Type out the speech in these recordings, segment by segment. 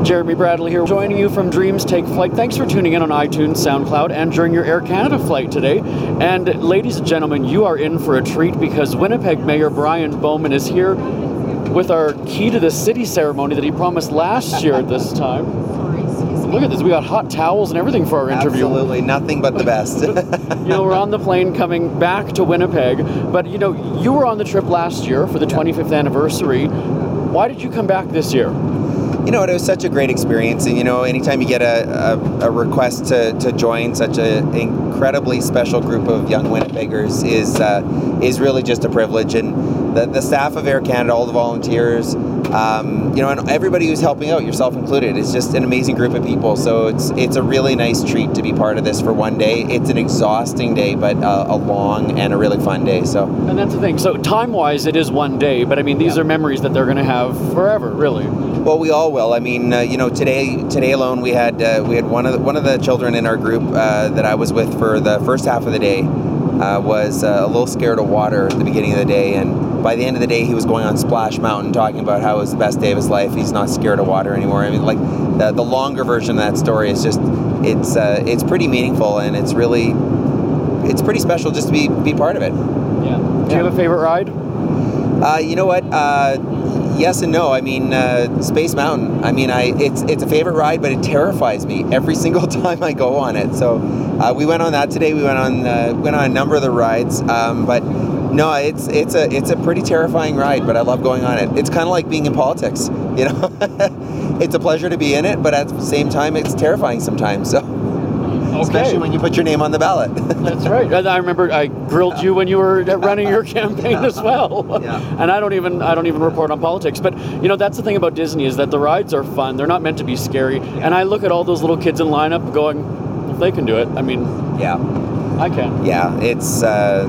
Jeremy Bradley here, joining you from Dreams Take Flight. Thanks for tuning in on iTunes, SoundCloud, and during your Air Canada flight today. And ladies and gentlemen, you are in for a treat because Winnipeg Mayor Brian Bowman is here with our Key to the City ceremony that he promised last year at this time. Look at this, we got hot towels and everything for our interview. Absolutely, nothing but the best. We're on the plane coming back to Winnipeg, but you were on the trip last year for the 25th anniversary. Why did you come back this year? It was such a great experience, and anytime you get a request to join such an incredibly special group of young Winnipeggers is really just a privilege. And the staff of Air Canada, all the volunteers, and everybody who's helping out, yourself included, is just an amazing group of people. So it's a really nice treat to be part of this for one day. It's an exhausting day, but a long and a really fun day. And that's the thing. So time-wise, it is one day, but these are memories that they're going to have forever, really. Well, we all will. Today alone we had one of the children in our group that I was with for the first half of the day was a little scared of water at the beginning of the day, and by the end of the day he was going on Splash Mountain talking about how it was the best day of his life. He's not scared of water anymore. The longer version of that story is just it's pretty meaningful, and it's pretty special just to be part of it. Yeah. Do you have a favorite ride? You know what? Yes and no. Space Mountain. It's a favorite ride, but it terrifies me every single time I go on it. So we went on that today. We went on a number of the rides, but no, it's a pretty terrifying ride. But I love going on it. It's kind of like being in politics. It's a pleasure to be in it, but at the same time, it's terrifying sometimes. So. Okay. Especially when you put your name on the ballot. That's right. I remember I grilled you when you were running your campaign as well. Yeah. And I don't even report on politics. But that's the thing about Disney is that the rides are fun. They're not meant to be scary. Yeah. And I look at all those little kids in lineup going, well, if they can do it, yeah, I can. Yeah, it's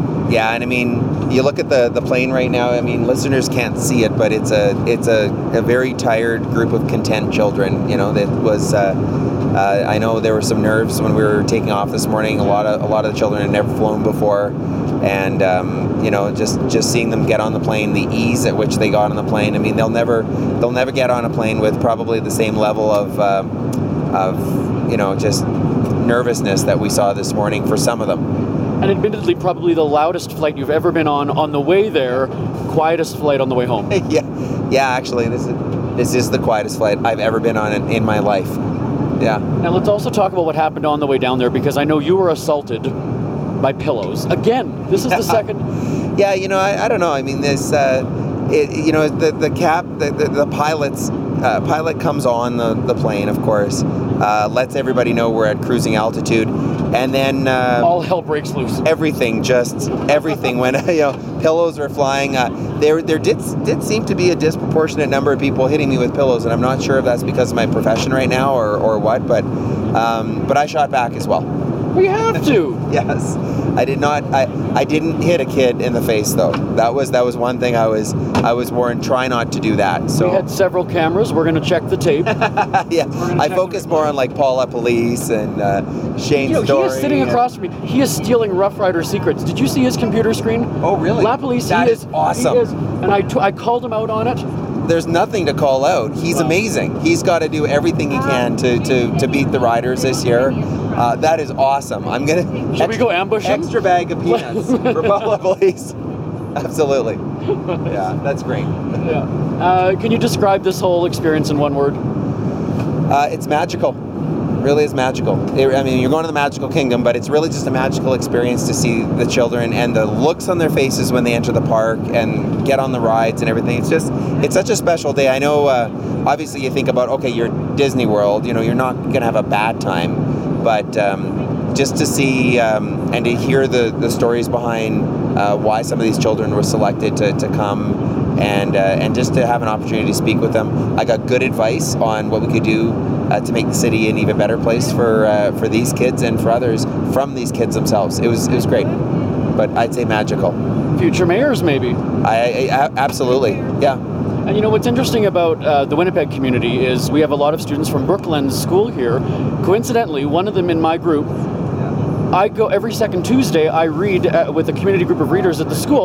and you look at the plane right now. Listeners can't see it, but it's a very tired group of content children. That was. I know there were some nerves when we were taking off this morning. A lot of the children had never flown before, and just seeing them get on the plane, the ease at which they got on the plane. They'll never get on a plane with probably the same level of just nervousness that we saw this morning for some of them. And admittedly, probably the loudest flight you've ever been on the way there, quietest flight on the way home. Yeah. Actually, this is the quietest flight I've ever been on in my life. Yeah. Now let's also talk about what happened on the way down there, because I know you were assaulted by pillows. Again, this is the second. Yeah, I don't know. The pilot comes on the plane, of course, lets everybody know we're at cruising altitude, and then all hell breaks loose. Everything when pillows were flying. There did seem to be a disproportionate number of people hitting me with pillows, and I'm not sure if that's because of my profession right now or what, but I shot back as well. We have to. Yes, I did not. I didn't hit a kid in the face though. That was one thing I was warned. Try not to do that. So we had several cameras. We're going to check the tape. Yeah, I focused more on Paula Police and Shane's story. He is sitting across from me. He is stealing Rough Rider secrets. Did you see his computer screen? Oh, really? La Police. That is awesome. He is, and I called him out on it. There's nothing to call out. He's amazing. He's got to do everything he can to beat the riders this year. That is awesome. I'm gonna. Should we go ambush him? Extra bag of peanuts for Paula Police. Absolutely. Yeah, that's great. Yeah. Can you describe this whole experience in one word? It's magical. Really is magical. You're going to the magical kingdom, but it's really just a magical experience to see the children and the looks on their faces when they enter the park and get on the rides and everything. It's such a special day. I know, obviously you think about, okay, you're Disney World, you're not going to have a bad time, but just to see and to hear the stories behind why some of these children were selected to come and just to have an opportunity to speak with them. I got good advice on what we could do to make the city an even better place for these kids and for others from these kids themselves. It was great, but I'd say magical. Future mayors, maybe. I absolutely, yeah. And what's interesting about the Winnipeg community is we have a lot of students from Brooklands School here. Coincidentally, one of them in my group, I go every second Tuesday, I read with a community group of readers at the school.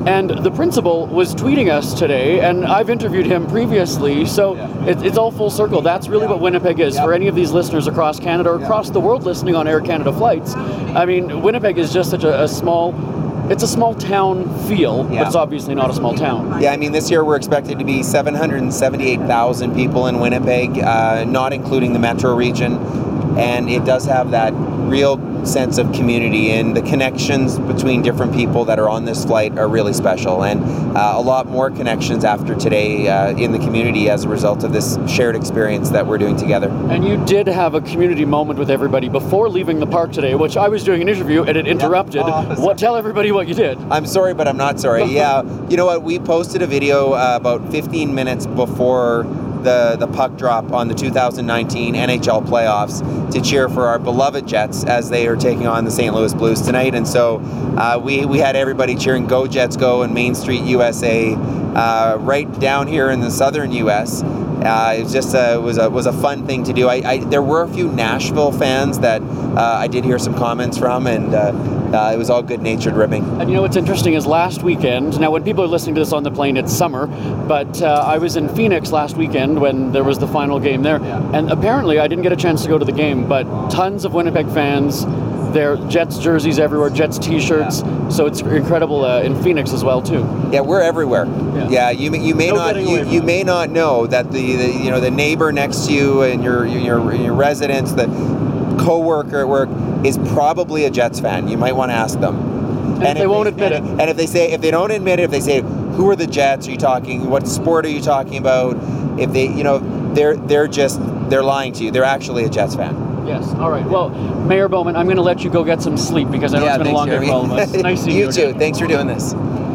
And the principal was tweeting us today, and I've interviewed him previously, so it's all full circle. That's really what Winnipeg is. For any of these listeners across Canada or across the world listening on Air Canada flights, I mean, Winnipeg is just such a small... It's a small town feel, but it's obviously not a small town. Yeah, I mean, this year we're expected to be 778,000 people in Winnipeg, not including the metro region. And it does have that real sense of community, and the connections between different people that are on this flight are really special, and a lot more connections after today in the community as a result of this shared experience that we're doing together. And you did have a community moment with everybody before leaving the park today, which I was doing an interview and it interrupted. Tell everybody what you did. I'm sorry, but I'm not sorry. Yeah, you know what, we posted a video about 15 minutes before the puck drop on the 2019 NHL playoffs to cheer for our beloved Jets as they are taking on the St. Louis Blues tonight. And so we had everybody cheering "Go Jets Go" in Main Street, USA, right down here in the southern U.S. It was just was a fun thing to do. There were a few Nashville fans that I did hear some comments from, and it was all good-natured ribbing. And you know what's interesting is last weekend, now when people are listening to this on the plane, it's summer, but I was in Phoenix last weekend when there was the final game there, and apparently I didn't get a chance to go to the game, but tons of Winnipeg fans, there are Jets jerseys everywhere, Jets t-shirts, so it's incredible in Phoenix as well too. Yeah, we're everywhere. Yeah, you may not know that the neighbor next to you and your residence, the co-worker at work is probably a Jets fan. You might want to ask them. And they won't admit it. And if they don't admit it, if they say, "Who are the Jets? Are you talking? What sport are you talking about?" If they, they're lying to you. They're actually a Jets fan. Yes. All right. Well, Mayor Bowman, I'm going to let you go get some sleep because I know it's been a long day for all of us. Nice seeing you. You too. Thanks for doing this.